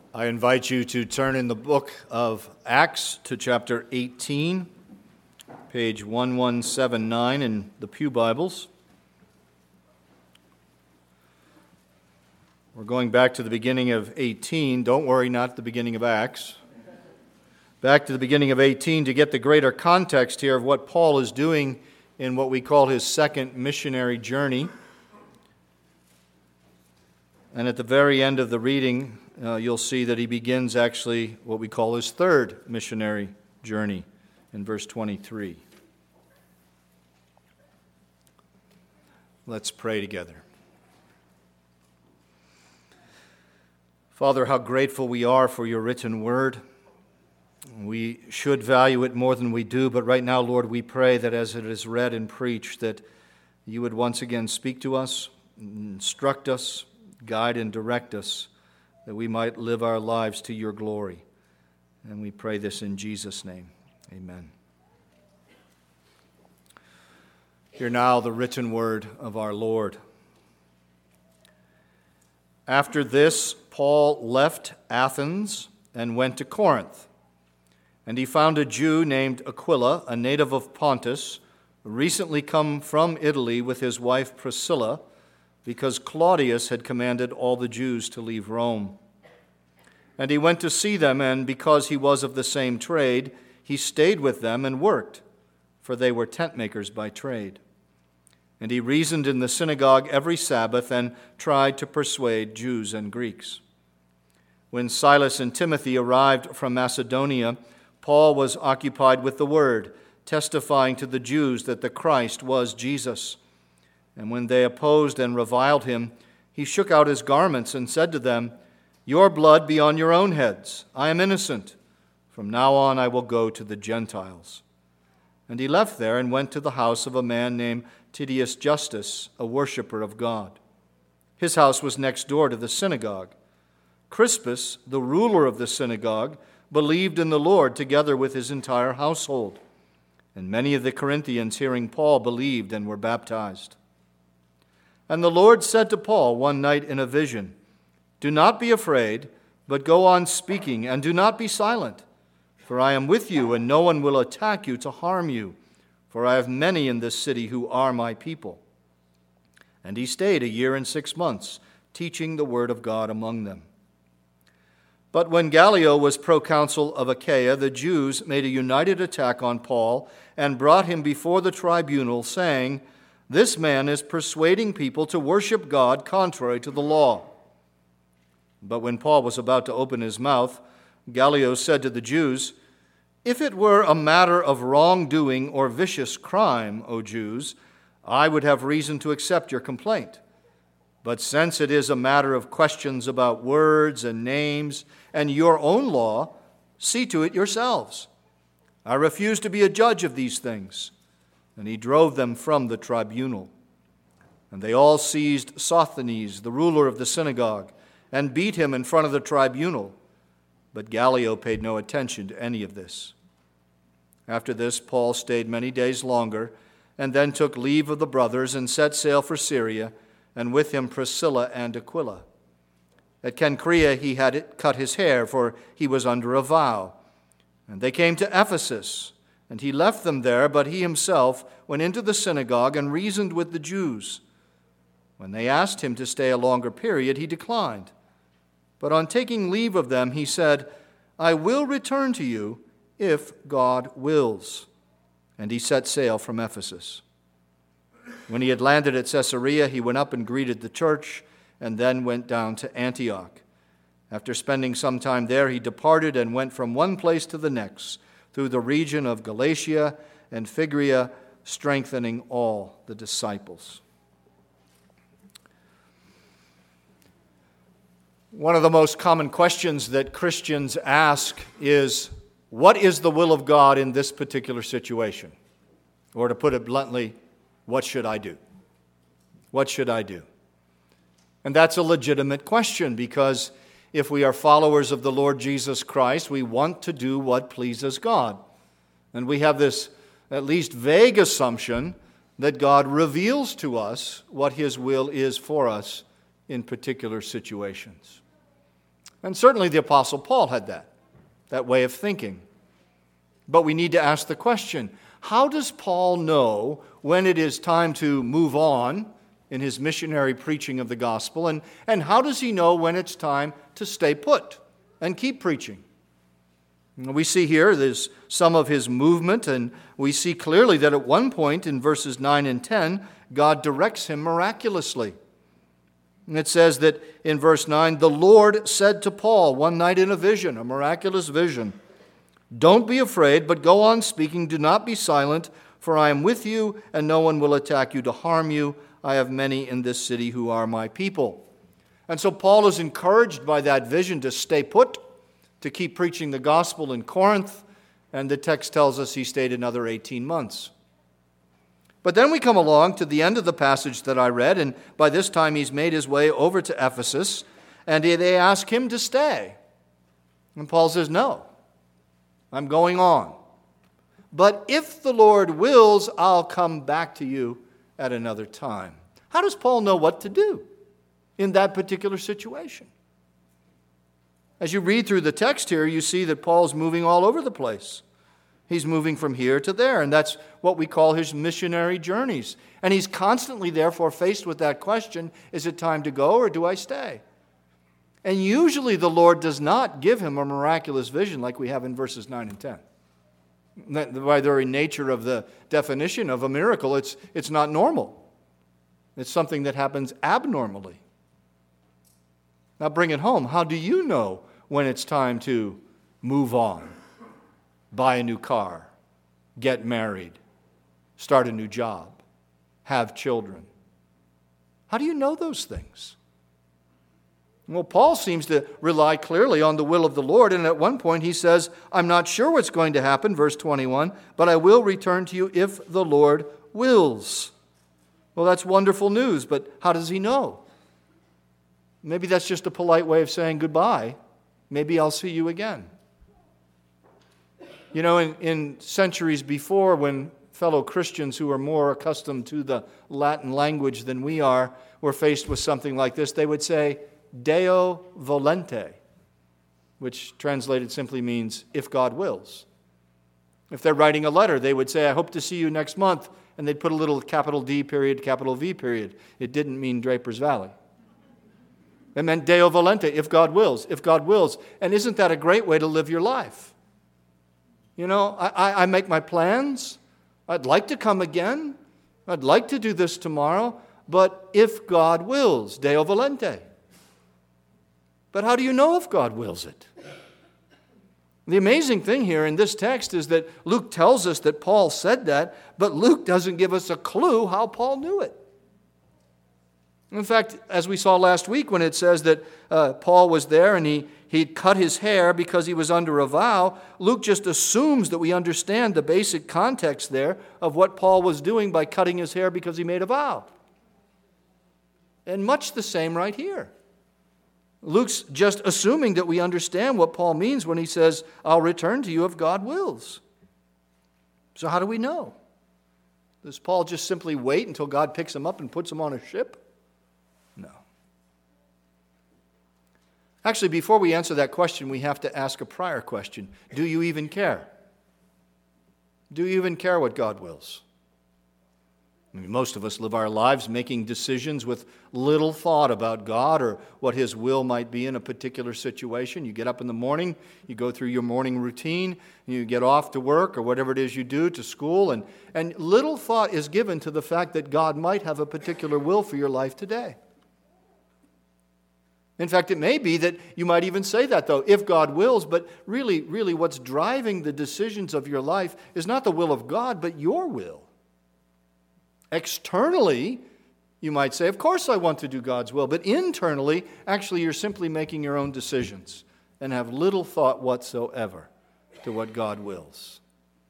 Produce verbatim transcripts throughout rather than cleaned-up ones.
I invite you to turn in the book of Acts to chapter eighteen, page eleven seventy-nine in the Pew Bibles. We're going back to the beginning of eighteen. Don't worry, not the beginning of Acts. Back to the beginning of eighteen to get the greater context here of what Paul is doing in what we call his second missionary journey. And at the very end of the reading, uh, you'll see that he begins actually what we call his third missionary journey in verse twenty-three. Let's pray together. Father, how grateful we are for your written word. We should value it more than we do, but right now, Lord, we pray that as it is read and preached, that you would once again speak to us, instruct us, guide and direct us, that we might live our lives to your glory. And we pray this in Jesus' name. Amen. Hear now the written word of our Lord. After this, Paul left Athens and went to Corinth. And he found a Jew named Aquila, a native of Pontus, recently come from Italy with his wife Priscilla, because Claudius had commanded all the Jews to leave Rome. And he went to see them, and because he was of the same trade, he stayed with them and worked, for they were tent makers by trade. And he reasoned in the synagogue every Sabbath and tried to persuade Jews and Greeks. When Silas and Timothy arrived from Macedonia, Paul was occupied with the word, testifying to the Jews that the Christ was Jesus. And when they opposed and reviled him, he shook out his garments and said to them, "Your blood be on your own heads. I am innocent. From now on I will go to the Gentiles." And he left there and went to the house of a man named Titius Justus, a worshiper of God. His house was next door to the synagogue. Crispus, the ruler of the synagogue, believed in the Lord together with his entire household. And many of the Corinthians, hearing Paul, believed and were baptized. And the Lord said to Paul one night in a vision, "Do not be afraid, but go on speaking, and do not be silent. For I am with you, and no one will attack you to harm you. For I have many in this city who are my people." And he stayed a year and six months, teaching the word of God among them. But when Gallio was proconsul of Achaia, the Jews made a united attack on Paul and brought him before the tribunal, saying, "This man is persuading people to worship God contrary to the law." But when Paul was about to open his mouth, Gallio said to the Jews, "If it were a matter of wrongdoing or vicious crime, O Jews, I would have reason to accept your complaint. But since it is a matter of questions about words and names and your own law, see to it yourselves. I refuse to be a judge of these things." And he drove them from the tribunal. And they all seized Sosthenes, the ruler of the synagogue, and beat him in front of the tribunal. But Gallio paid no attention to any of this. After this, Paul stayed many days longer, and then took leave of the brothers and set sail for Syria, and with him Priscilla and Aquila. At Cenchrea he had cut his hair, for he was under a vow. And they came to Ephesus, and he left them there, but he himself went into the synagogue and reasoned with the Jews. When they asked him to stay a longer period, he declined. But on taking leave of them, he said, "I will return to you if God wills." And he set sail from Ephesus. When he had landed at Caesarea, he went up and greeted the church, and then went down to Antioch. After spending some time there, he departed and went from one place to the next, through the region of Galatia and Phrygia, strengthening all the disciples. One of the most common questions that Christians ask is, what is the will of God in this particular situation? Or to put it bluntly, what should I do? What should I do? And that's a legitimate question, because if we are followers of the Lord Jesus Christ, we want to do what pleases God. And we have this at least vague assumption that God reveals to us what His will is for us in particular situations. And certainly the Apostle Paul had that, that way of thinking. But we need to ask the question, how does Paul know when it is time to move on in his missionary preaching of the gospel? And, and how does he know when it's time to stay put and keep preaching? We see here there's some of his movement, and we see clearly that at one point in verses nine and ten, God directs him miraculously. And it says that in verse nine, the Lord said to Paul one night in a vision, a miraculous vision, "Don't be afraid, but go on speaking. Do not be silent, for I am with you, and no one will attack you to harm you. I have many in this city who are my people." And so Paul is encouraged by that vision to stay put, to keep preaching the gospel in Corinth, and the text tells us he stayed another eighteen months. But then we come along to the end of the passage that I read, and by this time he's made his way over to Ephesus, and they ask him to stay. And Paul says, "No, I'm going on. But if the Lord wills, I'll come back to you at another time." How does Paul know what to do in that particular situation? As you read through the text here, you see that Paul's moving all over the place. He's moving from here to there, and that's what we call his missionary journeys. And he's constantly, therefore, faced with that question, is it time to go or do I stay? And usually the Lord does not give him a miraculous vision like we have in verses nine and ten. By the very nature of the definition of a miracle, it's, it's not normal. It's something that happens abnormally. Now bring it home. How do you know when it's time to move on, buy a new car, get married, start a new job, have children? How do you know those things? Well, Paul seems to rely clearly on the will of the Lord, and at one point he says, "I'm not sure what's going to happen," verse twenty-one, "but I will return to you if the Lord wills." Well, that's wonderful news, but how does he know? Maybe that's just a polite way of saying goodbye. Maybe I'll see you again. You know, in, in centuries before, when fellow Christians who are more accustomed to the Latin language than we are were faced with something like this, they would say, "Deo volente," which translated simply means, "if God wills." If they're writing a letter, they would say, "I hope to see you next month," and they'd put a little capital D period, capital V period. It didn't mean Draper's Valley. It meant Deo volente, if God wills, if God wills. And isn't that a great way to live your life? You know, I, I, I make my plans. I'd like to come again. I'd like to do this tomorrow. But if God wills, Deo volente. But how do you know if God wills it? The amazing thing here in this text is that Luke tells us that Paul said that, but Luke doesn't give us a clue how Paul knew it. In fact, as we saw last week when it says that uh, Paul was there and he he'd cut his hair because he was under a vow, Luke just assumes that we understand the basic context there of what Paul was doing by cutting his hair because he made a vow. And much the same right here. Luke's just assuming that we understand what Paul means when he says, "I'll return to you if God wills." So how do we know? Does Paul just simply wait until God picks him up and puts him on a ship? No. Actually, before we answer that question, we have to ask a prior question. Do you even care? Do you even care what God wills? I mean, most of us live our lives making decisions with little thought about God or what His will might be in a particular situation. You get up in the morning, you go through your morning routine, you get off to work or whatever it is you do, to school, and, and little thought is given to the fact that God might have a particular will for your life today. In fact, it may be that you might even say that, though, if God wills, but really, really what's driving the decisions of your life is not the will of God, but your will. Externally, you might say, of course I want to do God's will, but internally, actually you're simply making your own decisions and have little thought whatsoever to what God wills.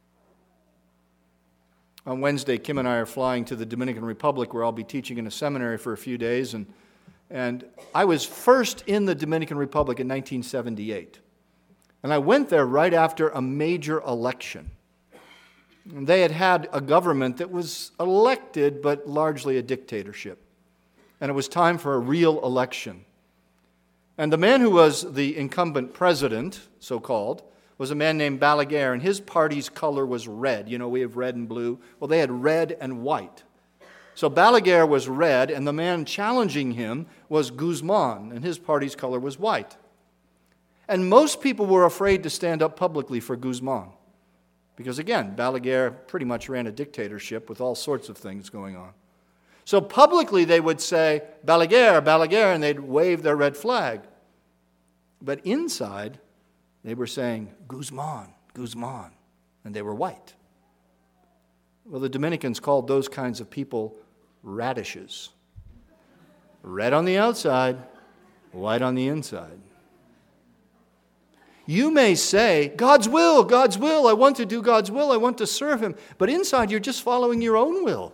On Wednesday, Kim and I are flying to the Dominican Republic, where I'll be teaching in a seminary for a few days, and And I was first in the Dominican Republic in nineteen seventy-eight. And I went there right after a major election. And they had had a government that was elected, but largely a dictatorship. And it was time for a real election. And the man who was the incumbent president, so-called, was a man named Balaguer, and his party's color was red. You know, we have red and blue. Well, they had red and white. So Balaguer was red, and the man challenging him was Guzman, and his party's color was white. And most people were afraid to stand up publicly for Guzman. Because again, Balaguer pretty much ran a dictatorship with all sorts of things going on. So publicly they would say, Balaguer, Balaguer, and they'd wave their red flag. But inside, they were saying, Guzman, Guzman, and they were white. Well, the Dominicans called those kinds of people radishes. Red on the outside, white on the inside. You may say, God's will, God's will, I want to do God's will, I want to serve Him. But inside you're just following your own will.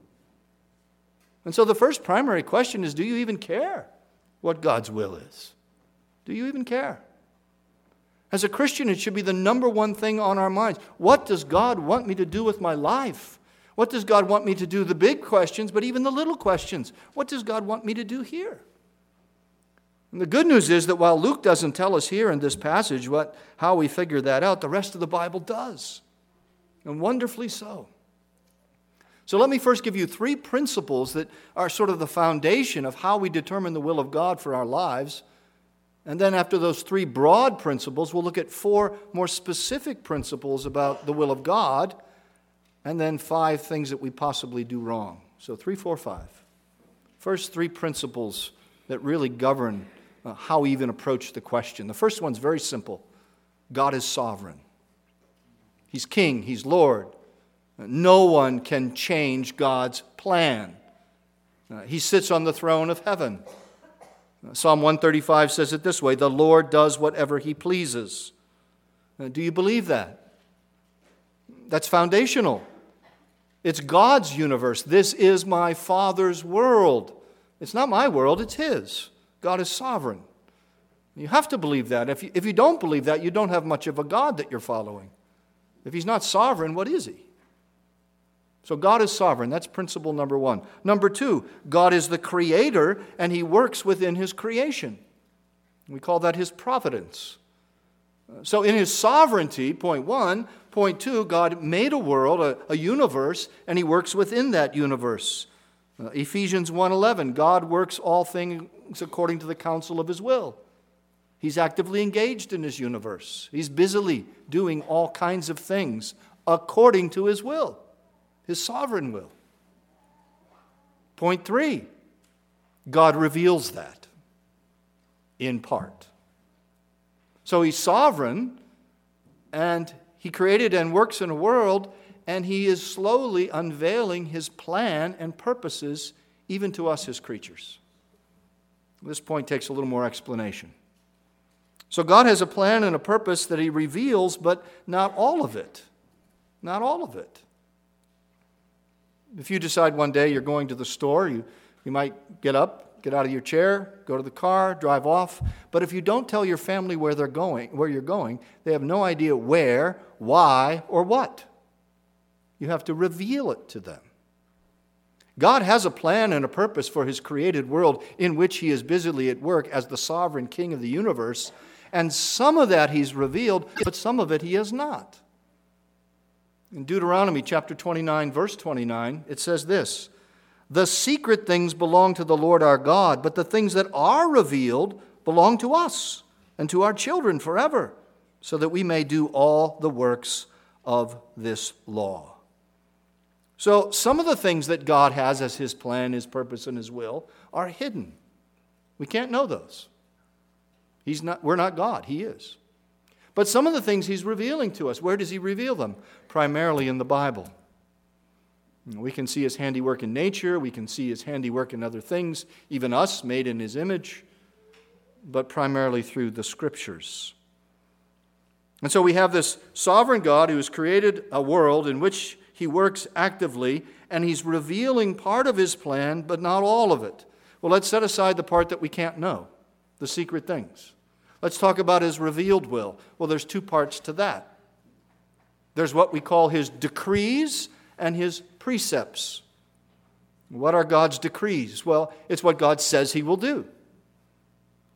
And so the first primary question is, do you even care what God's will is? Do you even care? As a Christian, it should be the number one thing on our minds. What does God want me to do with my life? What does God want me to do? The big questions, but even the little questions. What does God want me to do here? And the good news is that while Luke doesn't tell us here in this passage what, how we figure that out, the rest of the Bible does. And wonderfully so. So let me first give you three principles that are sort of the foundation of how we determine the will of God for our lives. And then after those three broad principles, we'll look at four more specific principles about the will of God, and then five things that we possibly do wrong. So three, four, five. First, three principles that really govern uh, how we even approach the question. The first one's very simple. God is sovereign. He's king. He's Lord. No one can change God's plan. Uh, he sits on the throne of heaven. Uh, Psalm one thirty-five says it this way, the Lord does whatever He pleases. Uh, do you believe that? That's foundational. It's God's universe. This is my Father's world. It's not my world, it's His. God is sovereign. You have to believe that. If you, if you don't believe that, you don't have much of a God that you're following. If He's not sovereign, what is He? So God is sovereign. That's principle number one. Number two, God is the creator, and He works within His creation. We call that His providence. So in His sovereignty, point one, point two, God made a world, a, a universe, and He works within that universe. Uh, Ephesians one eleven, God works all things according to the counsel of His will. He's actively engaged in His universe. He's busily doing all kinds of things according to His will, His sovereign will. Point three, God reveals that in part. So He's sovereign, and He created and works in a world, and He is slowly unveiling His plan and purposes even to us, His creatures. This point takes a little more explanation. So God has a plan and a purpose that He reveals, but not all of it. Not all of it. If you decide one day you're going to the store, you, you might get up, get out of your chair, go to the car, drive off. But if you don't tell your family where they're going, where you're going, they have no idea where, why, or what. You have to reveal it to them. God has a plan and a purpose for His created world in which He is busily at work as the sovereign King of the universe. And some of that He's revealed, but some of it He has not. In Deuteronomy chapter twenty-nine, verse twenty-nine, it says this, the secret things belong to the Lord our God, but the things that are revealed belong to us and to our children forever, so that we may do all the works of this law. So some of the things that God has as His plan, His purpose, and His will are hidden. We can't know those. He's not, we're not God. He is. But some of the things He's revealing to us, where does He reveal them? Primarily in the Bible. We can see His handiwork in nature. We can see His handiwork in other things, even us, made in His image, but primarily through the Scriptures. And so we have this sovereign God who has created a world in which He works actively, and He's revealing part of His plan, but not all of it. Well, let's set aside the part that we can't know, the secret things. Let's talk about His revealed will. Well, there's two parts to that. There's what we call His decrees and His precepts. What are God's decrees? Well, it's what God says He will do.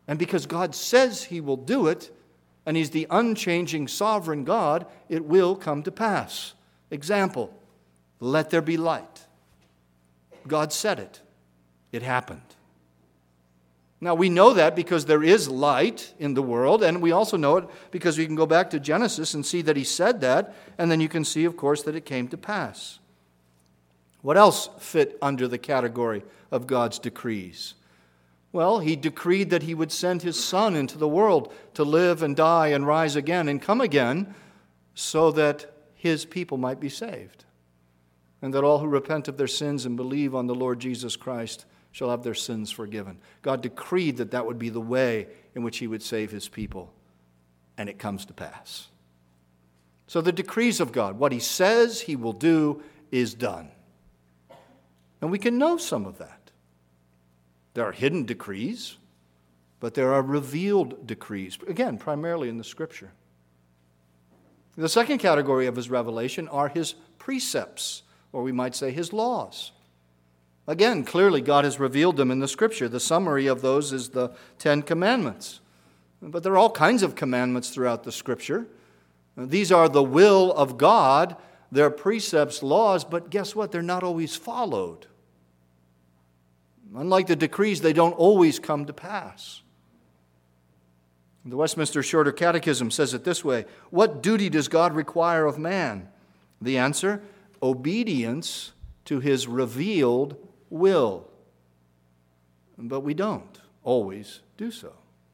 And because God says he will do it, and he's the unchanging sovereign God, it will come to pass. Example, let there be light. God said it. It happened. Now, we know that because there is light in the world, and we also know it because we can go back to Genesis and see that he said that, and then you can see, of course, that it came to pass. What else fit under the category of God's decrees? Well, he decreed that he would send his Son into the world to live and die and rise again and come again so that his people might be saved, and that all who repent of their sins and believe on the Lord Jesus Christ shall have their sins forgiven. God decreed that that would be the way in which he would save his people, and it comes to pass. So the decrees of God, what he says he will do, is done. And we can know some of that. There are hidden decrees, but there are revealed decrees, again, primarily in the Scripture. The second category of his revelation are his precepts, or we might say his laws. Again, clearly God has revealed them in the Scripture. The summary of those is the Ten Commandments. But there are all kinds of commandments throughout the Scripture. These are the will of God. They're precepts, laws, but guess what? They're not always followed. Unlike the decrees, they don't always come to pass. The Westminster Shorter Catechism says it this way: what duty does God require of man? The answer, obedience to his revealed will. But we don't always do so.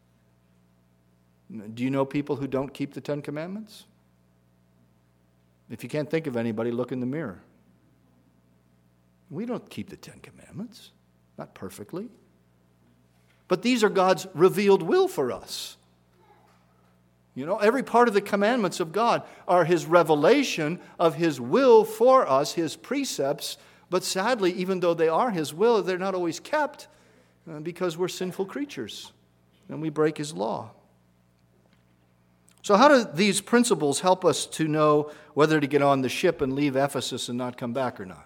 Do you know people who don't keep the Ten Commandments? If you can't think of anybody, look in the mirror. We don't keep the Ten Commandments, not perfectly. But these are God's revealed will for us. You know, every part of the commandments of God are his revelation of his will for us, his precepts. But sadly, even though they are his will, they're not always kept because we're sinful creatures and we break his law. So how do these principles help us to know whether to get on the ship and leave Ephesus and not come back or not?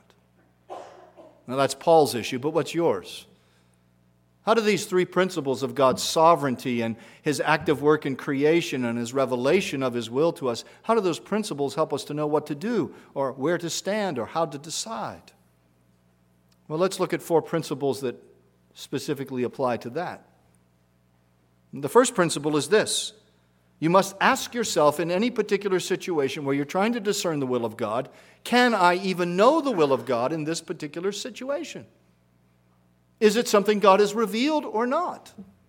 Now that's Paul's issue, but what's yours? How do these three principles of God's sovereignty and his active work in creation and his revelation of his will to us, how do those principles help us to know what to do or where to stand or how to decide? Well, let's look at four principles that specifically apply to that. The first principle is this: you must ask yourself in any particular situation where you're trying to discern the will of God, can I even know the will of God in this particular situation? Is it something God has revealed or not?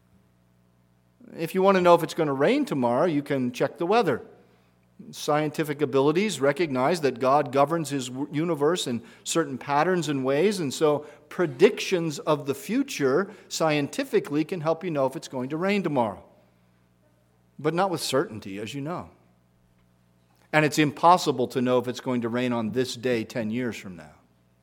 If you want to know if it's going to rain tomorrow, you can check the weather. Scientific abilities recognize that God governs his universe in certain patterns and ways, and so predictions of the future scientifically can help you know if it's going to rain tomorrow. But not with certainty, as you know. And it's impossible to know if it's going to rain on this day ten years from now.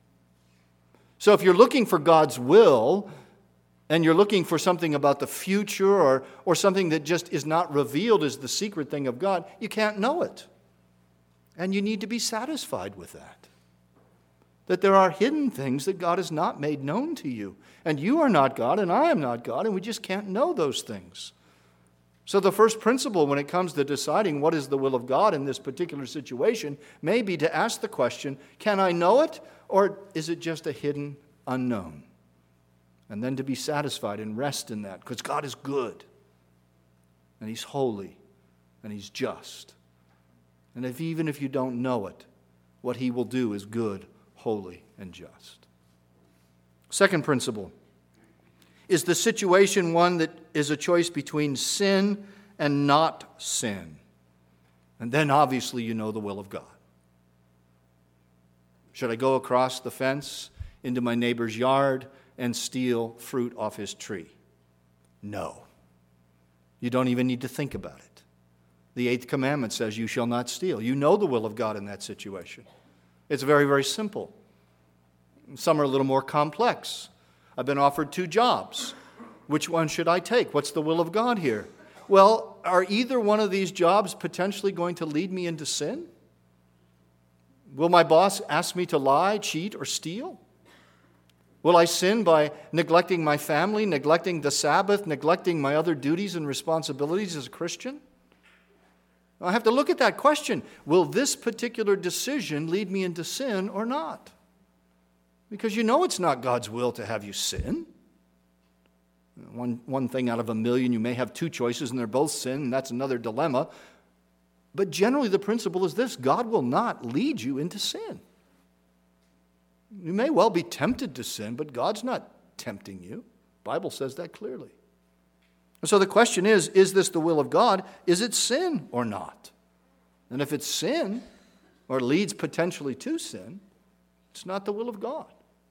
So if you're looking for God's will, and you're looking for something about the future or, or something that just is not revealed as the secret thing of God, you can't know it. And you need to be satisfied with that. That there are hidden things that God has not made known to you. And you are not God, and I am not God, and we just can't know those things. So the first principle when it comes to deciding what is the will of God in this particular situation may be to ask the question, can I know it, or is it just a hidden unknown? And then to be satisfied and rest in that, because God is good, and he's holy, and he's just. And if even if you don't know it, what he will do is good, holy, and just. Second principle: is the situation one that is a choice between sin and not sin? And then obviously you know the will of God. Should I go across the fence into my neighbor's yard and steal fruit off his tree? No. You don't even need to think about it. The eighth commandment says you shall not steal. You know the will of God in that situation. It's very, very simple. Some are a little more complex. I've been offered two jobs. Which one should I take? What's the will of God here? Well, are either one of these jobs potentially going to lead me into sin? Will my boss ask me to lie, cheat, or steal? Will I sin by neglecting my family, neglecting the Sabbath, neglecting my other duties and responsibilities as a Christian? I have to look at that question. Will this particular decision lead me into sin or not? Because you know it's not God's will to have you sin. One, one thing out of a million, you may have two choices and they're both sin, and that's another dilemma. But generally the principle is this: God will not lead you into sin. You may well be tempted to sin, but God's not tempting you. The Bible says that clearly. And so the question is, is this the will of God? Is it sin or not? And if it's sin, or leads potentially to sin, it's not the will of God.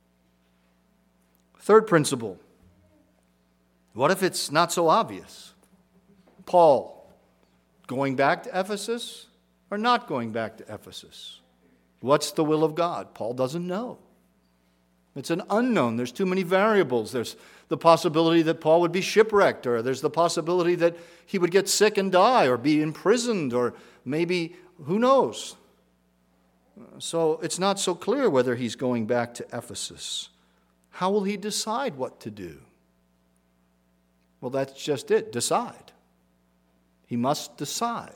Third principle. What if it's not so obvious? Paul, going back to Ephesus or not going back to Ephesus? What's the will of God? Paul doesn't know. It's an unknown. There's too many variables. There's the possibility that Paul would be shipwrecked, or there's the possibility that he would get sick and die, or be imprisoned, or maybe, who knows? So it's not so clear whether he's going back to Ephesus. How will he decide what to do? Well, that's just it. Decide. He must decide.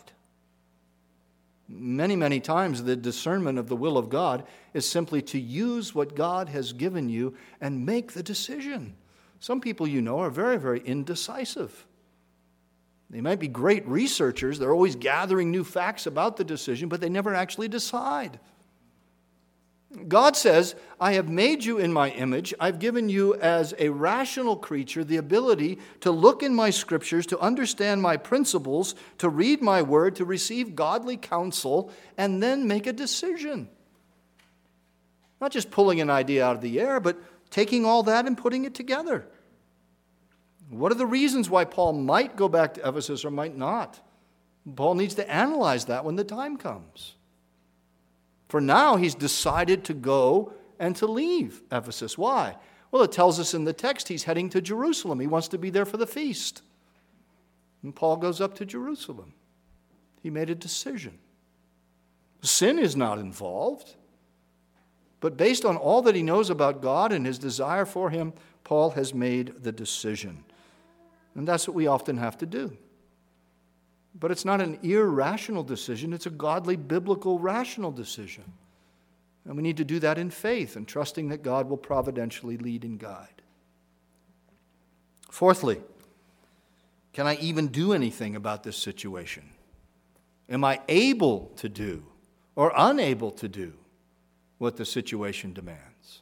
Many, many times the discernment of the will of God is simply to use what God has given you and make the decision. Some people you know are very, very indecisive. They might be great researchers. They're always gathering new facts about the decision, but they never actually decide. God says, I have made you in my image. I've given you as a rational creature the ability to look in my scriptures, to understand my principles, to read my word, to receive godly counsel, and then make a decision. Not just pulling an idea out of the air, but taking all that and putting it together. What are the reasons why Paul might go back to Ephesus or might not? Paul needs to analyze that when the time comes. For now, he's decided to go and to leave Ephesus. Why? Well, it tells us in the text he's heading to Jerusalem. He wants to be there for the feast. And Paul goes up to Jerusalem. He made a decision. Sin is not involved. But based on all that he knows about God and his desire for him, Paul has made the decision. And that's what we often have to do. But it's not an irrational decision. It's a godly, biblical, rational decision. And we need to do that in faith and trusting that God will providentially lead and guide. Fourthly, can I even do anything about this situation? Am I able to do or unable to do what the situation demands?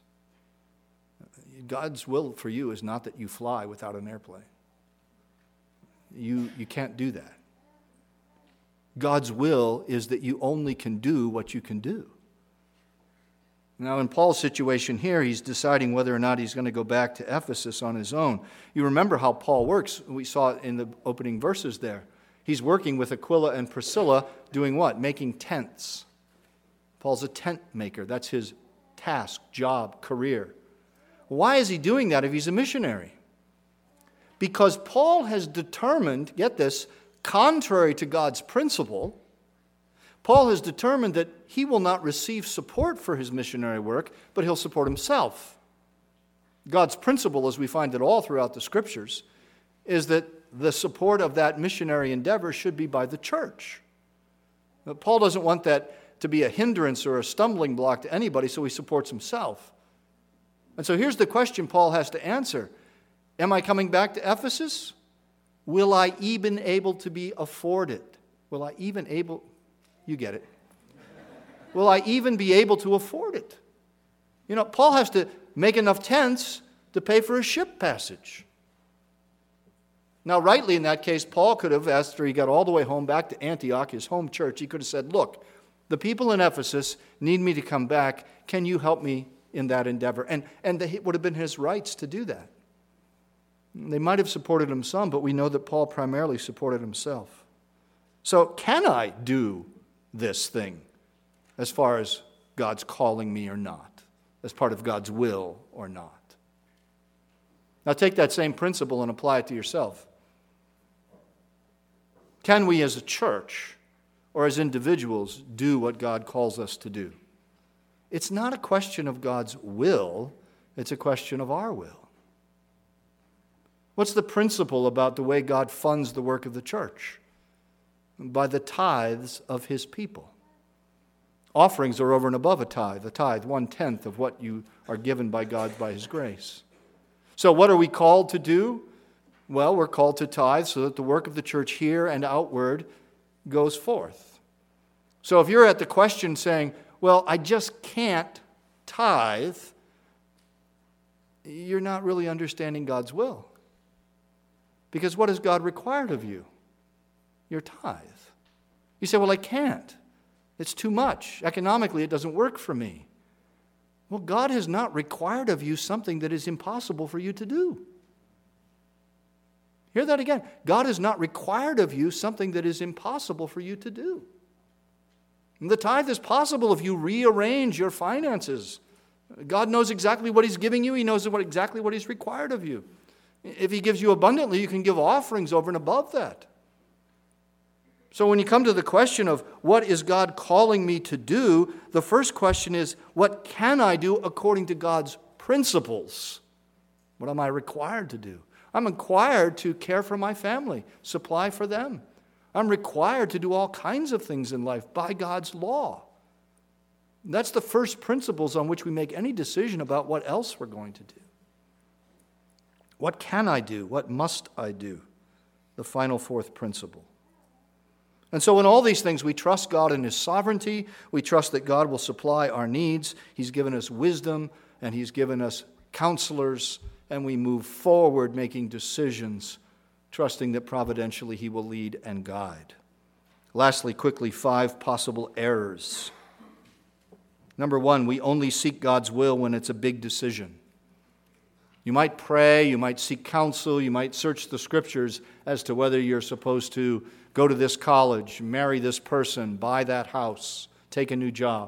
God's will for you is not that you fly without an airplane. You, you can't do that. God's will is that you only can do what you can do. Now, in Paul's situation here, he's deciding whether or not he's going to go back to Ephesus on his own. You remember how Paul works. We saw it in the opening verses there. He's working with Aquila and Priscilla doing what? Making tents. Paul's a tent maker. That's his task, job, career. Why is he doing that if he's a missionary? Because Paul has determined, get this, contrary to God's principle, Paul has determined that he will not receive support for his missionary work, but he'll support himself. God's principle, as we find it all throughout the Scriptures, is that the support of that missionary endeavor should be by the church. But Paul doesn't want that to be a hindrance or a stumbling block to anybody, so he supports himself. And so here's the question Paul has to answer. Am I coming back to Ephesus? Will I even able to be afforded? Will I even able, you get it. Will I even be able to afford it? You know, Paul has to make enough tents to pay for a ship passage. Now, rightly in that case, Paul could have, after he got all the way home back to Antioch, his home church, he could have said, look, the people in Ephesus need me to come back. Can you help me in that endeavor? And, and it would have been his rights to do that. They might have supported him some, but we know that Paul primarily supported himself. So can I do this thing as far as God's calling me or not, as part of God's will or not? Now take that same principle and apply it to yourself. Can we as a church or as individuals do what God calls us to do? It's not a question of God's will, It's a question of our will. What's the principle about the way God funds the work of the church? By the tithes of His people. Offerings are over and above a tithe. A tithe, one-tenth of what you are given by God by His grace. So what are we called to do? Well, we're called to tithe so that the work of the church here and outward goes forth. So if you're at the question saying, well, I just can't tithe, you're not really understanding God's will. Because what has God required of you? Your tithe. You say, well, I can't. It's too much. Economically, it doesn't work for me. Well, God has not required of you something that is impossible for you to do. Hear that again. God has not required of you something that is impossible for you to do. And the tithe is possible if you rearrange your finances. God knows exactly what He's giving you. He knows what, exactly what He's required of you. If He gives you abundantly, you can give offerings over and above that. So when you come to the question of what is God calling me to do, the first question is, what can I do according to God's principles? What am I required to do? I'm required to care for my family, supply for them. I'm required to do all kinds of things in life by God's law. That's the first principles on which we make any decision about what else we're going to do. What can I do? What must I do? The final fourth principle. And so in all these things, we trust God in His sovereignty. We trust that God will supply our needs. He's given us wisdom, and He's given us counselors, and we move forward making decisions, trusting that providentially He will lead and guide. Lastly, quickly, five possible errors. Number one, we only seek God's will when it's a big decision. You might pray, you might seek counsel, you might search the Scriptures as to whether you're supposed to go to this college, marry this person, buy that house, take a new job.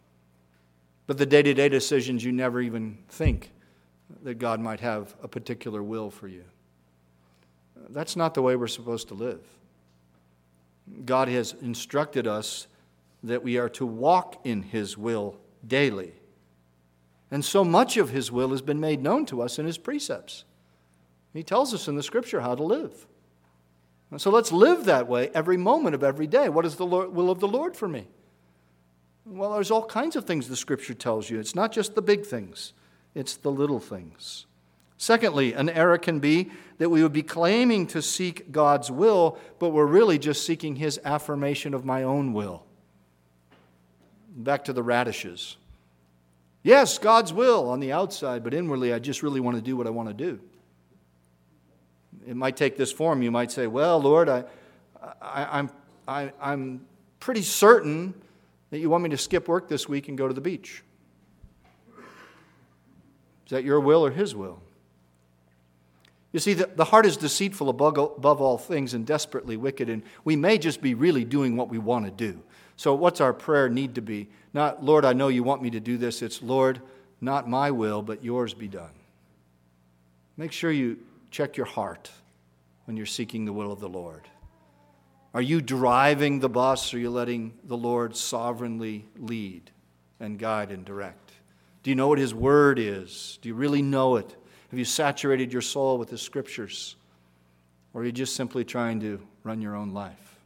But the day-to-day decisions, you never even think that God might have a particular will for you. That's not the way we're supposed to live. God has instructed us that we are to walk in His will daily. And so much of His will has been made known to us in His precepts. He tells us in the Scripture how to live. And so let's live that way every moment of every day. What is the Lord, will of the Lord for me? Well, there's all kinds of things the Scripture tells you. It's not just the big things. It's the little things. Secondly, an error can be that we would be claiming to seek God's will, but we're really just seeking His affirmation of my own will. Back to the radishes. Yes, God's will on the outside, but inwardly I just really want to do what I want to do. It might take this form. You might say, well, Lord, I, I, I'm, I, I'm pretty certain that you want me to skip work this week and go to the beach. Is that your will or His will? You see, the, the heart is deceitful above, above all things and desperately wicked, and we may just be really doing what we want to do. So what's our prayer need to be? Not, Lord, I know you want me to do this. It's, Lord, not my will, but yours be done. Make sure you check your heart when you're seeking the will of the Lord. Are you driving the bus, or are you letting the Lord sovereignly lead and guide and direct? Do you know what His Word is? Do you really know it? Have you saturated your soul with the Scriptures? Or are you just simply trying to run your own life?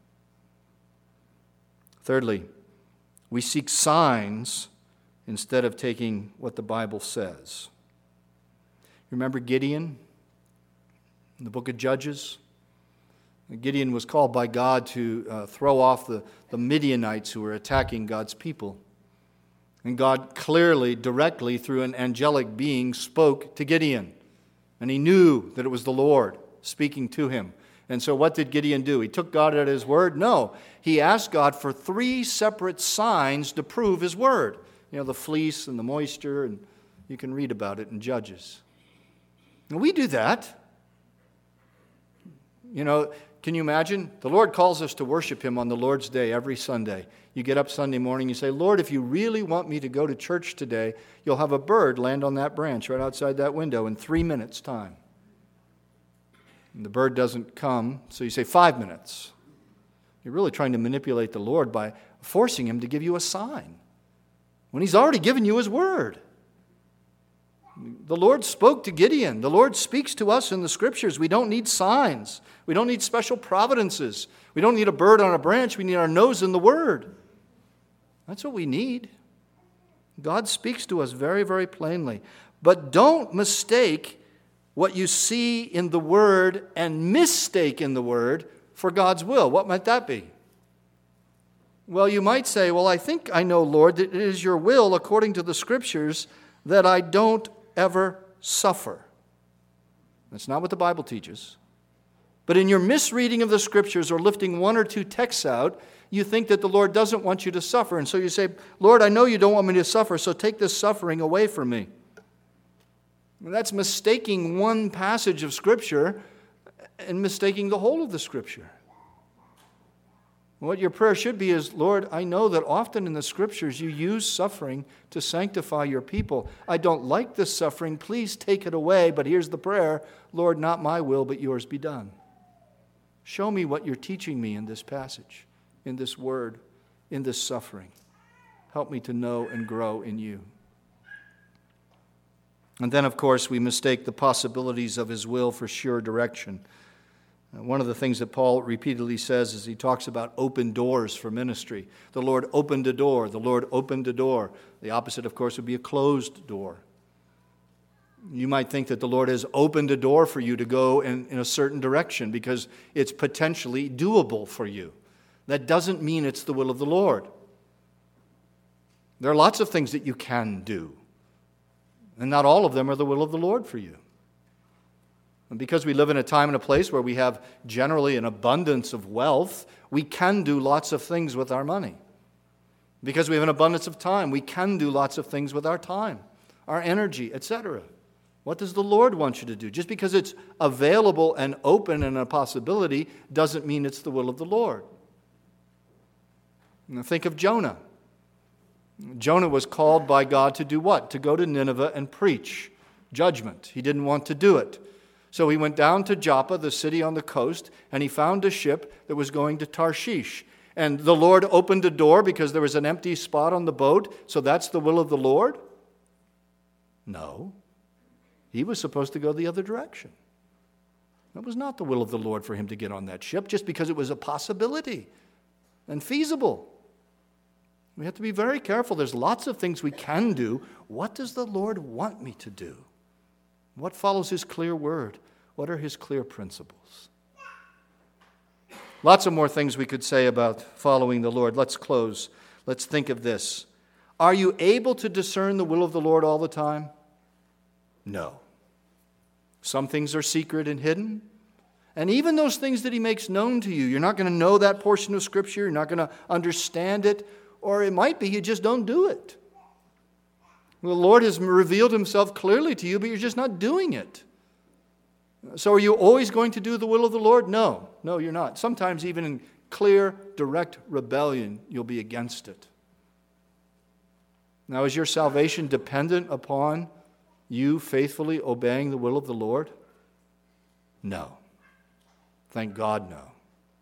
Thirdly, we seek signs instead of taking what the Bible says. Remember Gideon in the book of Judges? Gideon was called by God to uh, throw off the, the Midianites who were attacking God's people. And God clearly, directly, through an angelic being, spoke to Gideon. And he knew that it was the Lord speaking to him. And so what did Gideon do? He took God at His word? No. He asked God for three separate signs to prove His word. You know, the fleece and the moisture, and you can read about it in Judges. And we do that. You know, can you imagine? The Lord calls us to worship Him on the Lord's Day every Sunday. You get up Sunday morning, you say, Lord, if you really want me to go to church today, you'll have a bird land on that branch right outside that window in three minutes' time. And the bird doesn't come, so you say five minutes. You're really trying to manipulate the Lord by forcing Him to give you a sign when He's already given you His word. The Lord spoke to Gideon. The Lord speaks to us in the Scriptures. We don't need signs. We don't need special providences. We don't need a bird on a branch. We need our nose in the Word. That's what we need. God speaks to us very, very plainly. But don't mistake what you see in the Word and mistake in the Word for God's will. What might that be? Well, you might say, well, I think I know, Lord, that it is your will, according to the Scriptures, that I don't ever suffer. That's not what the Bible teaches. But in your misreading of the Scriptures or lifting one or two texts out, you think that the Lord doesn't want you to suffer. And so you say, Lord, I know you don't want me to suffer, so take this suffering away from me. And that's mistaking one passage of Scripture and mistaking the whole of the Scripture. What your prayer should be is, Lord, I know that often in the Scriptures you use suffering to sanctify your people. I don't like this suffering. Please take it away. But here's the prayer, Lord, not my will, but yours be done. Show me what you're teaching me in this passage, in this word, in this suffering. Help me to know and grow in you. And then, of course, we mistake the possibilities of his will for sure direction. One of the things that Paul repeatedly says is he talks about open doors for ministry. The Lord opened a door. The Lord opened a door. The opposite, of course, would be a closed door. You might think that the Lord has opened a door for you to go in, in a certain direction because it's potentially doable for you. That doesn't mean it's the will of the Lord. There are lots of things that you can do, and not all of them are the will of the Lord for you. And because we live in a time and a place where we have generally an abundance of wealth, we can do lots of things with our money. Because we have an abundance of time, we can do lots of things with our time, our energy, et cetera. What does the Lord want you to do? Just because it's available and open and a possibility doesn't mean it's the will of the Lord. Now think of Jonah. Jonah was called by God to do what? To go to Nineveh and preach judgment. He didn't want to do it. So he went down to Joppa, the city on the coast, and he found a ship that was going to Tarshish. And the Lord opened a door because there was an empty spot on the boat, so that's the will of the Lord? No. He was supposed to go the other direction. That was not the will of the Lord for him to get on that ship, just because it was a possibility and feasible. We have to be very careful. There's lots of things we can do. What does the Lord want me to do? What follows his clear word? What are his clear principles? Lots of more things we could say about following the Lord. Let's close. Let's think of this. Are you able to discern the will of the Lord all the time? No. Some things are secret and hidden. And even those things that he makes known to you, you're not going to know that portion of Scripture. You're not going to understand it. Or it might be you just don't do it. The Lord has revealed himself clearly to you, but you're just not doing it. So are you always going to do the will of the Lord? No. No, you're not. Sometimes even in clear, direct rebellion, you'll be against it. Now, is your salvation dependent upon you faithfully obeying the will of the Lord? No. Thank God, no.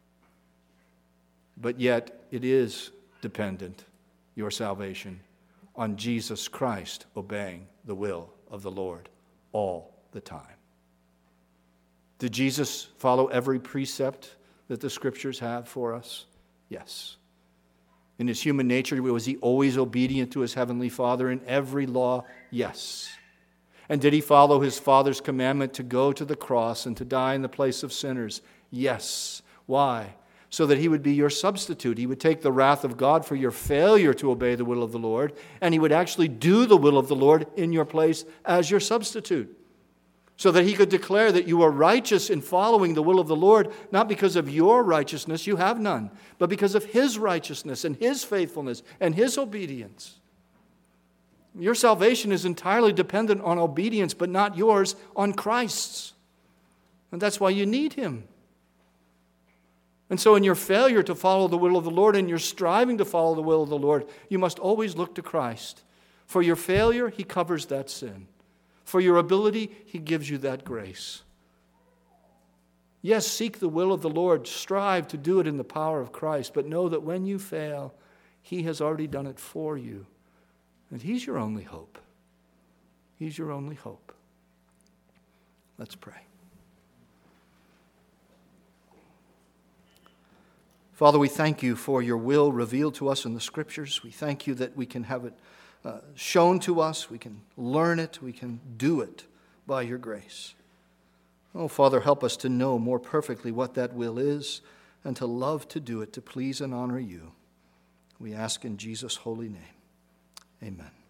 But yet, it is dependent, your salvation, on Jesus Christ obeying the will of the Lord all the time. Did Jesus follow every precept that the Scriptures have for us? Yes. In his human nature, was he always obedient to his heavenly Father in every law? Yes. And did he follow his Father's commandment to go to the cross and to die in the place of sinners? Yes. Why? So that he would be your substitute. He would take the wrath of God for your failure to obey the will of the Lord, and he would actually do the will of the Lord in your place as your substitute. So that he could declare that you are righteous in following the will of the Lord, not because of your righteousness, you have none, but because of his righteousness and his faithfulness and his obedience. Your salvation is entirely dependent on obedience, but not yours, on Christ's. And that's why you need him. And so in your failure to follow the will of the Lord and your striving to follow the will of the Lord, you must always look to Christ. For your failure, he covers that sin. For your ability, he gives you that grace. Yes, seek the will of the Lord. Strive to do it in the power of Christ. But know that when you fail, he has already done it for you. And he's your only hope. He's your only hope. Let's pray. Father, we thank you for your will revealed to us in the Scriptures. We thank you that we can have it uh, shown to us. We can learn it. We can do it by your grace. Oh, Father, help us to know more perfectly what that will is and to love to do it, to please and honor you. We ask in Jesus' holy name. Amen.